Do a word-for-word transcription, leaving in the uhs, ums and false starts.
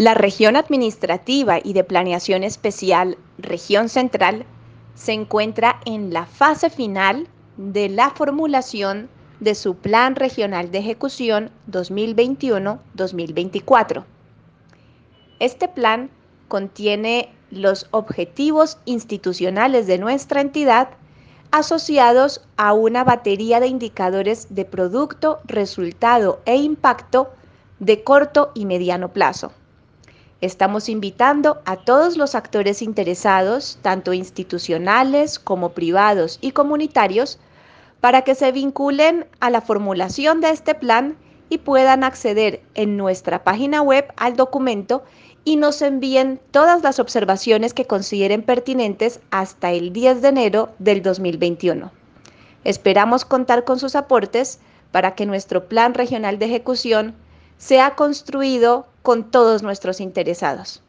La región administrativa y de planeación especial, Región Central, se encuentra en la fase final de la formulación de su Plan Regional de Ejecución dos mil veintiuno a dos mil veinticuatro. Este plan contiene los objetivos institucionales de nuestra entidad asociados a una batería de indicadores de producto, resultado e impacto de corto y mediano plazo. Estamos invitando a todos los actores interesados, tanto institucionales como privados y comunitarios, para que se vinculen a la formulación de este plan y puedan acceder en nuestra página web al documento y nos envíen todas las observaciones que consideren pertinentes hasta el diez de enero del dos mil veintiuno. Esperamos contar con sus aportes para que nuestro plan regional de ejecución sea construido con todos nuestros interesados.